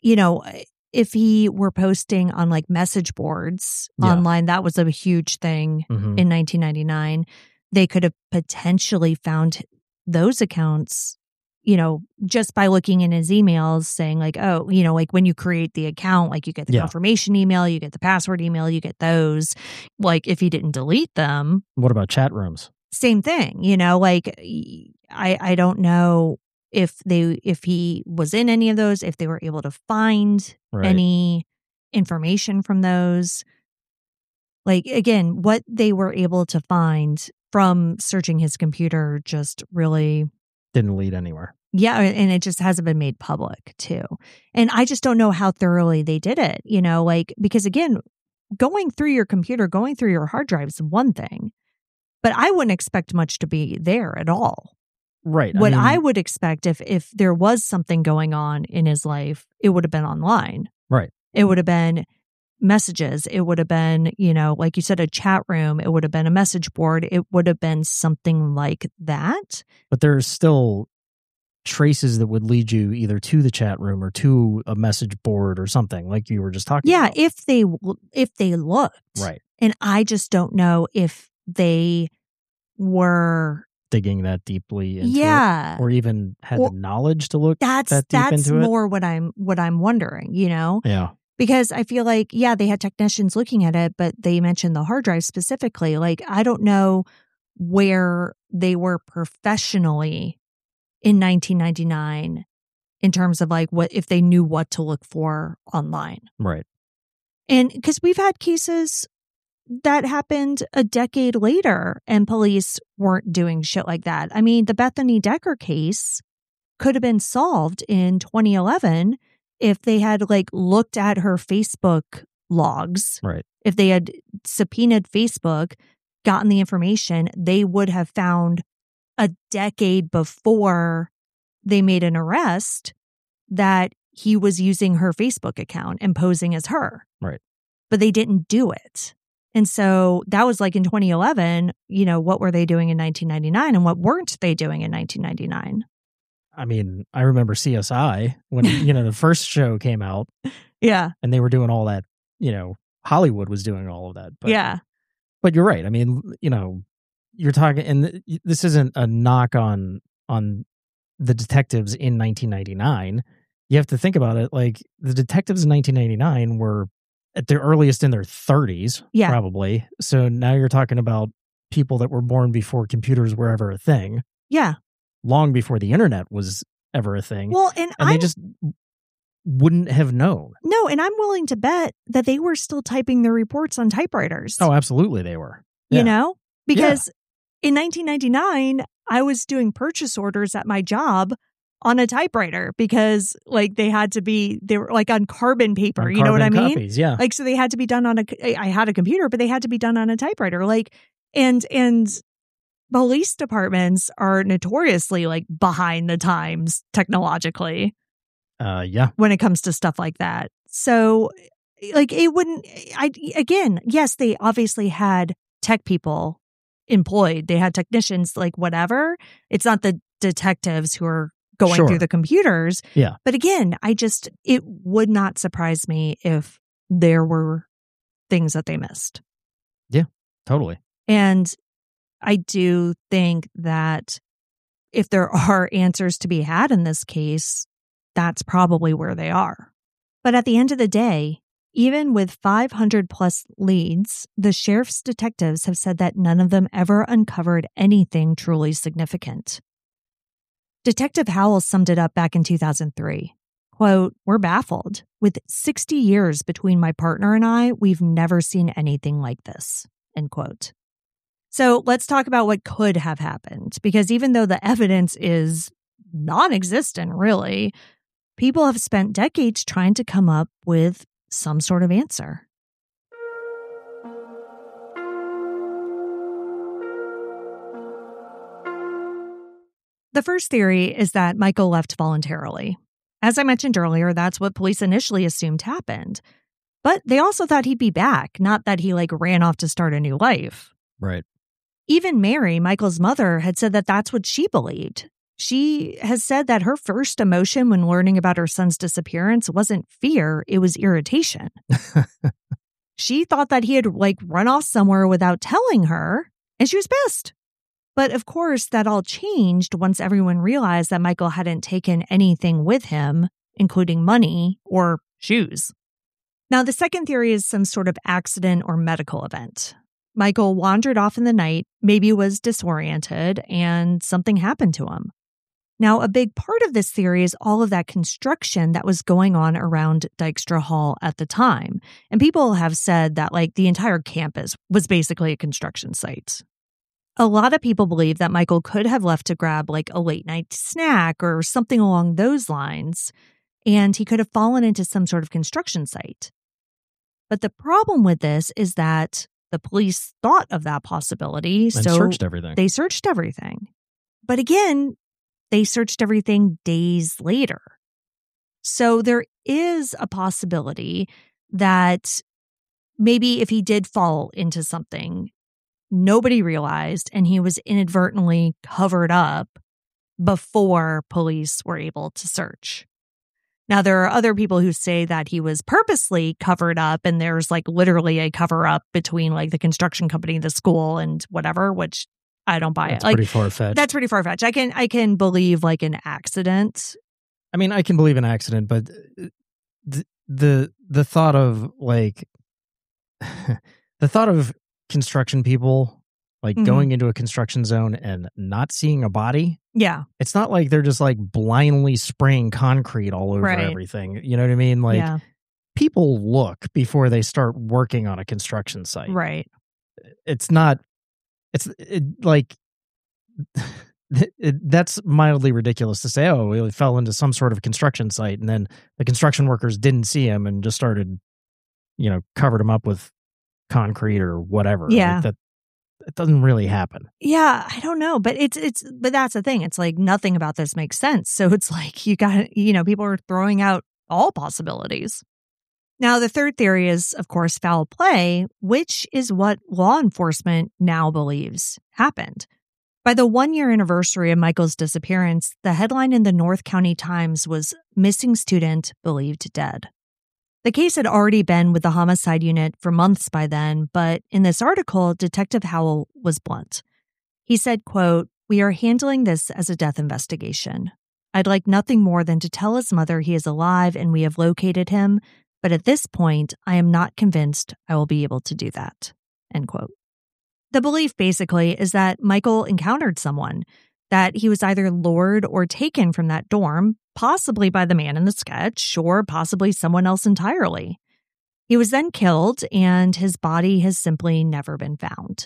If he were posting on like message boards online, that was a huge thing in 1999. They could have potentially found those accounts, just by looking in his emails saying like, oh, like when you create the account, like you get the confirmation email, you get the password email, you get those. Like if he didn't delete them. What about chat rooms? Same thing, like I don't know if he was in any of those, if they were able to find any information from those. Like again, what they were able to find from searching his computer just really didn't lead anywhere. Yeah, and it just hasn't been made public too. And I just don't know how thoroughly they did it, because again, going through your computer, going through your hard drive is one thing, but I wouldn't expect much to be there at all. Right. What I would expect if there was something going on in his life, it would have been online. Right. It would have been messages. It would have been, like you said, a chat room. It would have been a message board. It would have been something like that. But there's still traces that would lead you either to the chat room or to a message board or something like you were just talking about. Yeah, if they looked. Right. And I just don't know if they were digging that deeply into it, or even had the knowledge to look that deep into it. That's more what I'm wondering, Yeah. Because I feel like, they had technicians looking at it, but they mentioned the hard drive specifically. Like, I don't know where they were professionally in 1999 in terms of like what, if they knew what to look for online. Right. And because we've had cases that happened a decade later and police weren't doing shit like that. I mean, the Bethany Decker case could have been solved in 2011 if they had like looked at her Facebook logs. Right. If they had subpoenaed Facebook, gotten the information, they would have found a decade before they made an arrest that he was using her Facebook account and posing as her. Right. But they didn't do it. And so that was like in 2011, what were they doing in 1999 and what weren't they doing in 1999? I mean, I remember CSI when, the first show came out. Yeah. And they were doing all that, Hollywood was doing all of that. But, yeah. But you're right. I mean, you're talking, and this isn't a knock on the detectives in 1999. You have to think about it. Like the detectives in 1999 were at their earliest in their 30s, probably. So now you're talking about people that were born before computers were ever a thing. Yeah. Long before the internet was ever a thing. Well, and they just wouldn't have known. No, and I'm willing to bet that they were still typing their reports on typewriters. Oh, absolutely they were. Yeah. Because in 1999, I was doing purchase orders at my job on a typewriter because like they were like on carbon paper, you know what I mean? Copies, yeah. Like, so they had to be done I had a computer, but they had to be done on a typewriter. Like, and police departments are notoriously like behind the times technologically. When it comes to stuff like that. So like it wouldn't, yes, they obviously had tech people employed. They had technicians, like whatever. It's not the detectives who are going through the computers. Yeah. But again, it would not surprise me if there were things that they missed. Yeah, totally. And I do think that if there are answers to be had in this case, that's probably where they are. But at the end of the day, even with 500 plus leads, the sheriff's detectives have said that none of them ever uncovered anything truly significant. Detective Howell summed it up back in 2003. Quote, "We're baffled. With 60 years between my partner and I, we've never seen anything like this." End quote. So let's talk about what could have happened, because even though the evidence is non-existent, really, people have spent decades trying to come up with some sort of answer. The first theory is that Michael left voluntarily. As I mentioned earlier, that's what police initially assumed happened. But they also thought he'd be back, not that he ran off to start a new life. Right. Even Mary, Michael's mother, had said that that's what she believed. She has said that her first emotion when learning about her son's disappearance wasn't fear, it was irritation. She thought that he had run off somewhere without telling her, and she was pissed. But of course, that all changed once everyone realized that Michael hadn't taken anything with him, including money or shoes. Now, the second theory is some sort of accident or medical event. Michael wandered off in the night, maybe was disoriented, and something happened to him. Now, a big part of this theory is all of that construction that was going on around Dykstra Hall at the time. And people have said that the entire campus was basically a construction site. A lot of people believe that Michael could have left to grab a late night snack or something along those lines, and he could have fallen into some sort of construction site. But the problem with this is that the police thought of that possibility, and so searched everything. They searched everything. But again, they searched everything days later. So there is a possibility that maybe if he did fall into something, nobody realized, and he was inadvertently covered up before police were able to search. Now, there are other people who say that he was purposely covered up, and there's literally a cover up between the construction company, the school, and whatever, which I don't buy That's it. pretty far-fetched. That's pretty far-fetched. I can believe an accident. I mean, I can believe an accident, but the thought of the thought of construction people going into a construction zone and not seeing a body. Yeah. It's not like they're just blindly spraying concrete all over everything. You know what I mean? Yeah. People look before they start working on a construction site. Right. It's not, that's mildly ridiculous to say, oh, he fell into some sort of construction site and then the construction workers didn't see him and just started, covered him up with concrete or whatever. Yeah. That it doesn't really happen. Yeah, I don't know, but but that's the thing. It's nothing about this makes sense. So it's you got, people are throwing out all possibilities. Now, the third theory is, of course, foul play, which is what law enforcement now believes happened. By the 1-year anniversary of Michael's disappearance, the headline in the North County Times was "Missing Student Believed Dead." The case had already been with the homicide unit for months by then, but in this article, Detective Howell was blunt. He said, quote, "We are handling this as a death investigation. I'd like nothing more than to tell his mother he is alive and we have located him, but at this point, I am not convinced I will be able to do that." End quote. The belief basically is that Michael encountered someone, that he was either lured or taken from that dorm, possibly by the man in the sketch, or possibly someone else entirely. He was then killed, and his body has simply never been found.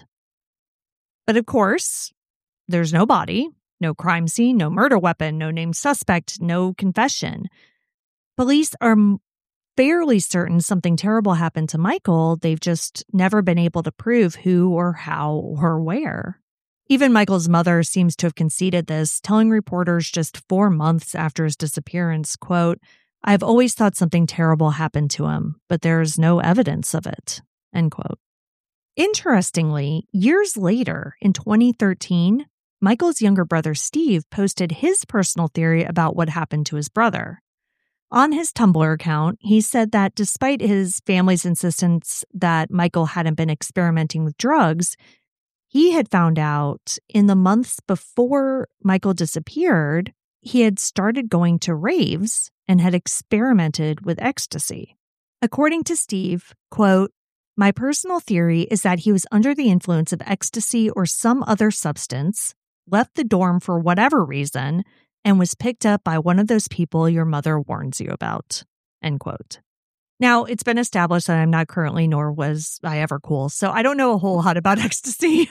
But of course, there's no body, no crime scene, no murder weapon, no named suspect, no confession. Police are fairly certain something terrible happened to Michael. They've just never been able to prove who or how or where. Even Michael's mother seems to have conceded this, telling reporters just 4 months after his disappearance, quote, "I've always thought something terrible happened to him, but there's no evidence of it," end quote. Interestingly, years later, in 2013, Michael's younger brother Steve posted his personal theory about what happened to his brother. On his Tumblr account, he said that despite his family's insistence that Michael hadn't been experimenting with drugs, he had found out in the months before Michael disappeared, he had started going to raves and had experimented with ecstasy. According to Steve, quote, "My personal theory is that he was under the influence of ecstasy or some other substance, left the dorm for whatever reason, and was picked up by one of those people your mother warns you about, end quote. Now, it's been established that I'm not currently, nor was I ever cool, so I don't know a whole lot about ecstasy.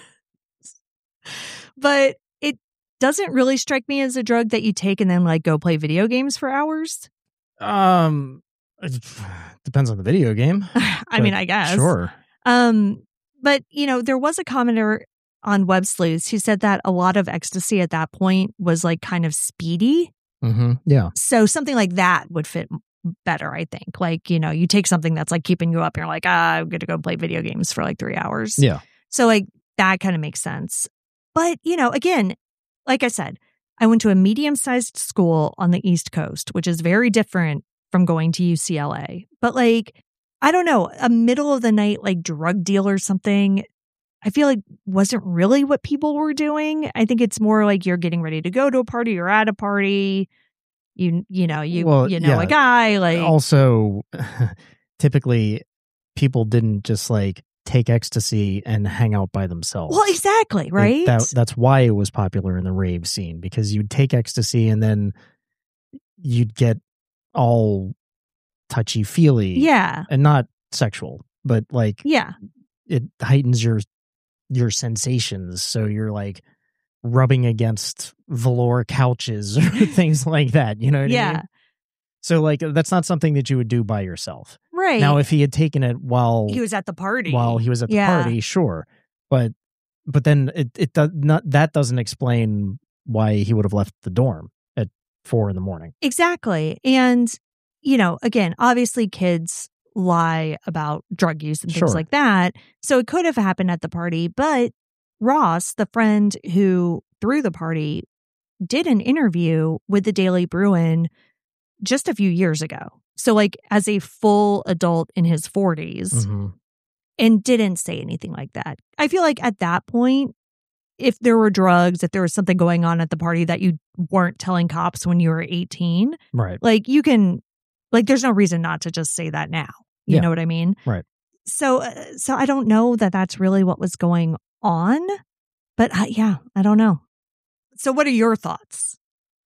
But it doesn't really strike me as a drug that you take and then like go play video games for hours. It depends on the video game. I mean, I guess. Sure. But, there was a commenter on Web Sleuths who said that a lot of ecstasy at that point was like kind of speedy. Mm-hmm. Yeah. So something like that would fit better, I think. Like, you take something that's like keeping you up and you're like, I'm going to go play video games for like 3 hours. Yeah. So like that kind of makes sense. But, again, like I said, I went to a medium-sized school on the East Coast, which is very different from going to UCLA. But like, I don't know, a middle of the night like drug deal or something, I feel like wasn't really what people were doing. I think it's more like you're getting ready to go to a party, you're at a party, you know a guy. Like, also, typically people didn't just like take ecstasy and hang out by themselves. Well, exactly, right? That's why it was popular in the rave scene, because you'd take ecstasy and then you'd get all touchy-feely. Yeah. And not sexual, but like, yeah, it heightens your sensations. So you're like rubbing against velour couches or things like that. You know what I mean? So like, that's not something that you would do by yourself. Right. Now, if he had taken it while he was at the party, party, sure. But then that doesn't explain why he would have left the dorm at 4 a.m. Exactly. And, again, obviously kids lie about drug use and things like that. So it could have happened at the party. But Ross, the friend who threw the party, did an interview with the Daily Bruin just a few years ago. So like as a full adult in his 40s, mm-hmm. and didn't say anything like that. I feel like at that point, if there were drugs, if there was something going on at the party that you weren't telling cops when you were 18, right? Like you can, like there's no reason not to just say that now. You know what I mean? Right. So I don't know that that's really what was going on, but I don't know. So what are your thoughts?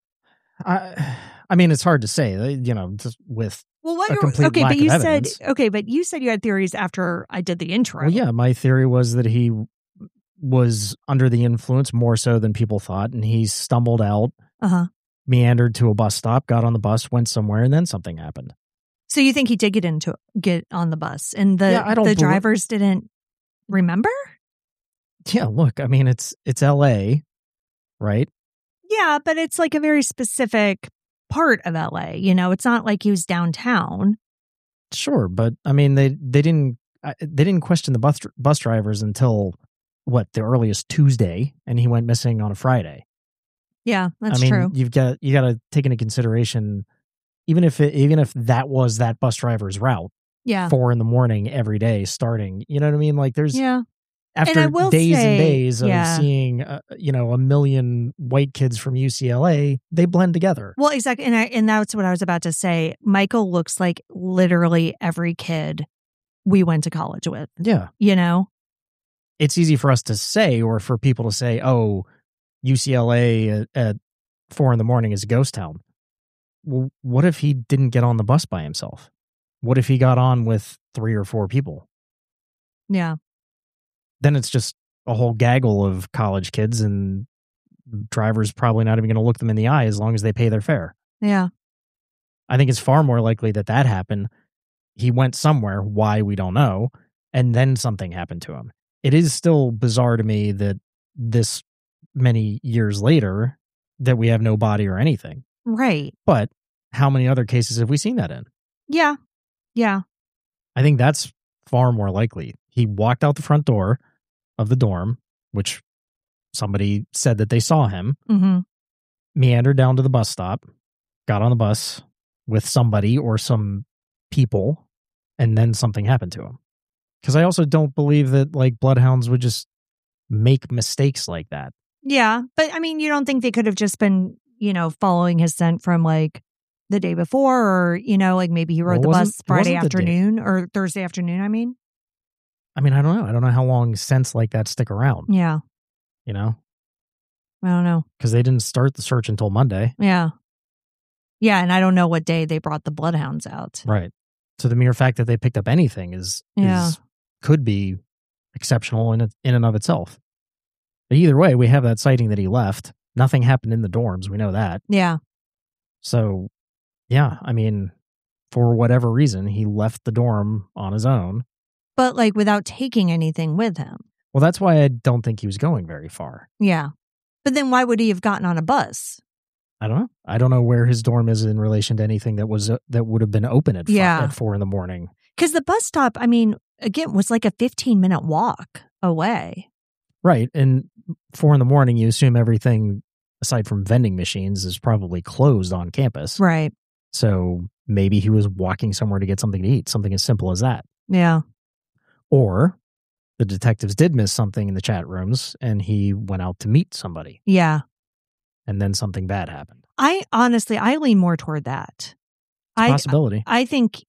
I mean, it's hard to say, just with a complete lack of evidence. But you said you had theories after I did the intro. Well, yeah, my theory was that he was under the influence more so than people thought, and he stumbled out, meandered to a bus stop, got on the bus, went somewhere, and then something happened. So you think he did get on the bus, and the drivers didn't remember? Yeah, look, I mean, it's L.A., right? Yeah, but it's like a very specific part of LA. It's not like he was downtown. Sure, but I mean, they didn't question the bus drivers until the earliest Tuesday, and he went missing on a Friday. Yeah, that's true. You got to take into consideration, even if that was that bus driver's route. Yeah, 4 a.m. every day starting. You know what I mean? Like there's after days and days of seeing, a million white kids from UCLA, they blend together. Well, exactly. And that's what I was about to say. Michael looks like literally every kid we went to college with. Yeah. It's easy for us to say, or for people to say, oh, UCLA at 4 a.m. is a ghost town. Well, what if he didn't get on the bus by himself? What if he got on with 3 or 4 people? Yeah. Then it's just a whole gaggle of college kids, and drivers probably not even going to look them in the eye as long as they pay their fare. Yeah. I think it's far more likely that happened. He went somewhere, why we don't know, and then something happened to him. It is still bizarre to me that this many years later that we have no body or anything. Right. But how many other cases have we seen that in? Yeah. Yeah. I think that's far more likely. He walked out the front door of the dorm, which somebody said that they saw him, meandered down to the bus stop, got on the bus with somebody or some people, and then something happened to him. Because I also don't believe that like bloodhounds would just make mistakes like that. Yeah. But I mean, you don't think they could have just been, following his scent from like the day before, or, like maybe he rode the bus Friday afternoon or Thursday afternoon, I mean? I don't know. I don't know how long scents like that stick around. Yeah. I don't know. Because they didn't start the search until Monday. Yeah. Yeah, and I don't know what day they brought the bloodhounds out. Right. So the mere fact that they picked up anything could be exceptional in and of itself. But either way, we have that sighting that he left. Nothing happened in the dorms. We know that. Yeah. So, yeah, I mean, for whatever reason, he left the dorm on his own. But like without taking anything with him. Well, that's why I don't think he was going very far. Yeah. But then why would he have gotten on a bus? I don't know. I don't know where his dorm is in relation to anything that would have been open at 4 a.m. Because the bus stop, I mean, again, was like a 15-minute walk away. Right. And 4 a.m, you assume everything aside from vending machines is probably closed on campus. Right. So maybe he was walking somewhere to get something to eat, something as simple as that. Yeah. Or the detectives did miss something in the chat rooms and he went out to meet somebody. Yeah. And then something bad happened. I lean more toward that. It's a possibility. I think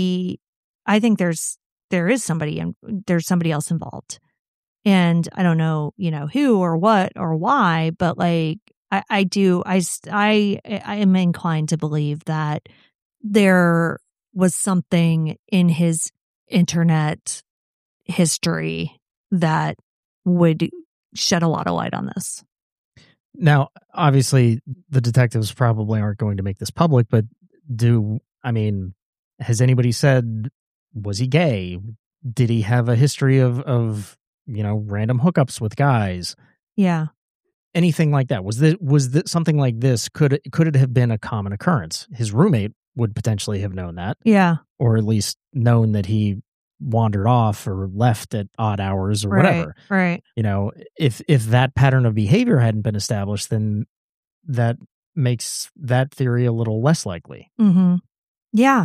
there is somebody and there's somebody else involved. And I don't know, who or what or why, but like I am inclined to believe that there was something in his internet history that would shed a lot of light on this. Now, obviously, the detectives probably aren't going to make this public, but has anybody said, was he gay? Did he have a history of random hookups with guys? Yeah. Anything like that? Was this something like this? Could it have been a common occurrence? His roommate would potentially have known that. Yeah. Or at least known that he wandered off or left at odd hours or whatever. Right. If that pattern of behavior hadn't been established, then that makes that theory a little less likely. Mm-hmm. Yeah.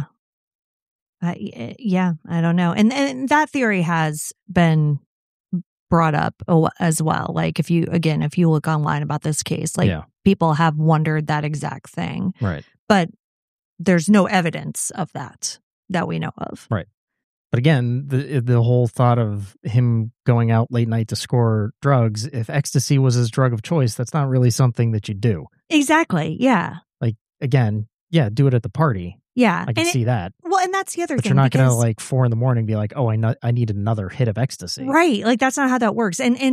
I don't know. And that theory has been brought up as well. Like if you look online about this case, people have wondered that exact thing. Right. But there's no evidence of that we know of. Right. But again, the whole thought of him going out late night to score drugs, if ecstasy was his drug of choice, that's not really something that you do. Exactly. Yeah. Like, again, do it at the party. Yeah. I can see that. Well, and that's the other thing. But you're not going to like 4 a.m. be like, oh, I need another hit of ecstasy. Right. Like that's not how that works. And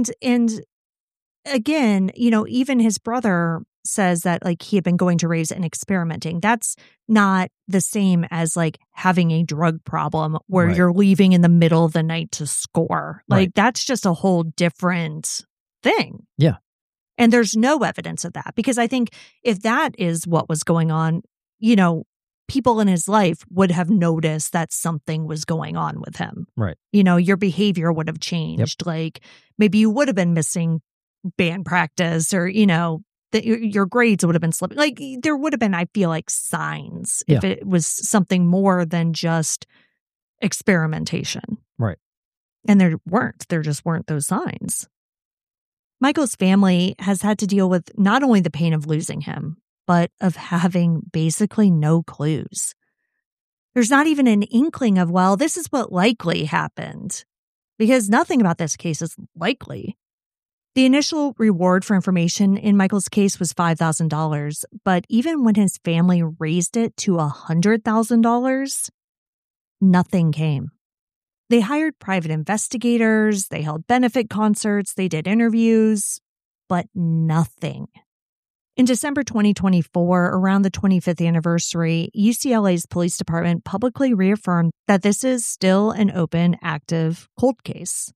again, even his brother says that like he had been going to raves and experimenting. That's not the same as like having a drug problem where you're leaving in the middle of the night to score. Like that's just a whole different thing. Yeah. And there's no evidence of that because I think if that is what was going on, people in his life would have noticed that something was going on with him. Right. Your behavior would have changed. Yep. Like maybe you would have been missing band practice or, that your grades would have been slipping. Like there would have been, I feel like, signs if it was something more than just experimentation. Right. And there just weren't those signs. Michael's family has had to deal with not only the pain of losing him, but of having basically no clues. There's not even an inkling of, well, this is what likely happened, because nothing about this case is likely. The initial reward for information in Michael's case was $5,000, but even when his family raised it to $100,000, nothing came. They hired private investigators, they held benefit concerts, they did interviews, but nothing. In December 2024, around the 25th anniversary, UCLA's police department publicly reaffirmed that this is still an open, active cold case.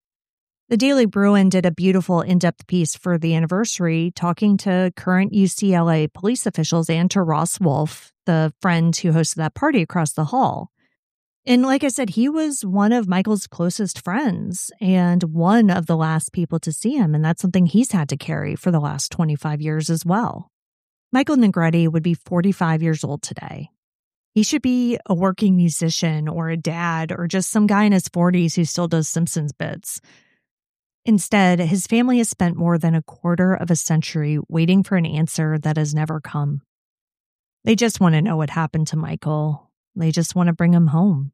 The Daily Bruin did a beautiful in-depth piece for the anniversary, talking to current UCLA police officials and to Ross Wolf, the friend who hosted that party across the hall. And like I said, he was one of Michael's closest friends and one of the last people to see him, and that's something he's had to carry for the last 25 years as well. Michael Negretti would be 45 years old today. He should be a working musician or a dad or just some guy in his 40s who still does Simpsons bits. Instead, his family has spent more than a quarter of a century waiting for an answer that has never come. They just want to know what happened to Michael. They just want to bring him home.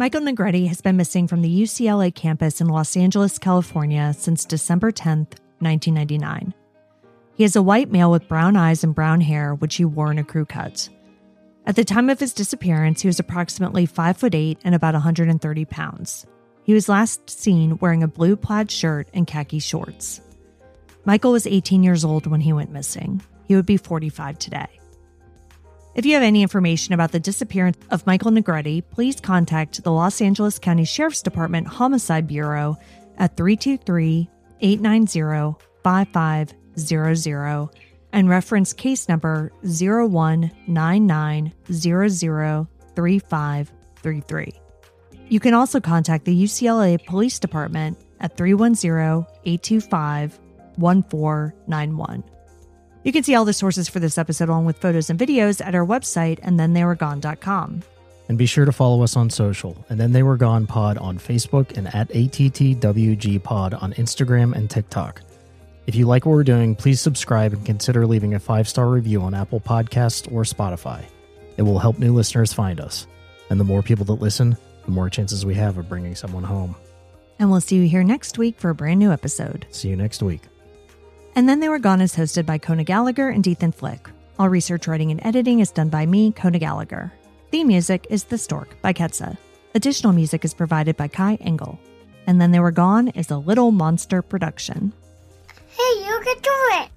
Michael Negretti has been missing from the UCLA campus in Los Angeles, California since December 10th, 1999. He is a white male with brown eyes and brown hair, which he wore in a crew cut. At the time of his disappearance, he was approximately 5'8" and about 130 pounds. He was last seen wearing a blue plaid shirt and khaki shorts. Michael was 18 years old when he went missing. He would be 45 today. If you have any information about the disappearance of Michael Negretti, please contact the Los Angeles County Sheriff's Department Homicide Bureau at 323-890-5500 and reference case number 0199003533. You can also contact the UCLA Police Department at 310-825-1491. You can see all the sources for this episode along with photos and videos at our website, andthentheyweregone.com. And be sure to follow us on social, And Then They Were Gone Pod on Facebook and at ATTWG Pod on Instagram and TikTok. If you like what we're doing, please subscribe and consider leaving a 5-star review on Apple Podcasts or Spotify. It will help new listeners find us. And the more people that listen, the more chances we have of bringing someone home. And we'll see you here next week for a brand new episode. See you next week. And Then They Were Gone is hosted by Kona Gallagher and Ethan Flick. All research, writing, and editing is done by me, Kona Gallagher. Theme music is The Stork by Ketsa. Additional music is provided by Kai Engel. And Then They Were Gone is a Little Monster production. Hey, you can do it!